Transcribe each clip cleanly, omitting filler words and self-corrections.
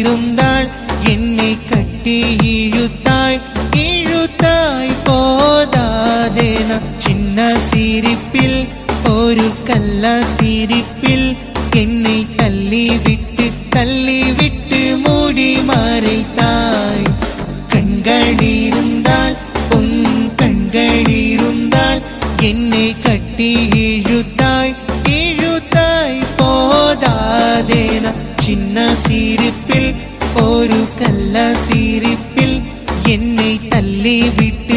இருந்தாள் என்னை கட்டி இழுத்தாய் இழுத்தாய் போதாதேன சின்ன சிரிப்பில் ஒரு கள்ள சிரிப்பில் என்னை தள்ளிவிட்டு மூடி மறைத்தாய் கண்கள் இருந்தால் உன் கண்கள் இருந்தால் என்னை கட்டி இழுத்தாய் போதாதேன சின்ன சிரிப்பில் ஒரு கள்ள சிரிப்பில் என்னை தள்ளிவிட்டு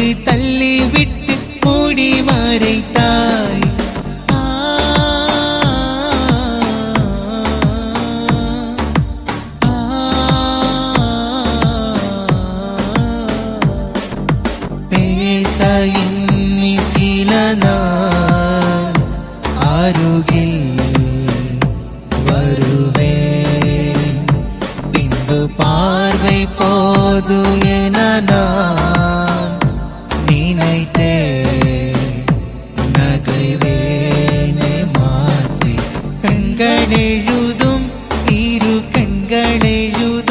மூடி மறைத்தாய் பேச எண்ணி சில நாள் அருகில் வருவேன் பின்பு பார்வை போது என நான் நினைத்தே நகைவேனே மாற்றி கண்கள் எழுதும் இரு கண்கள் எழுதும்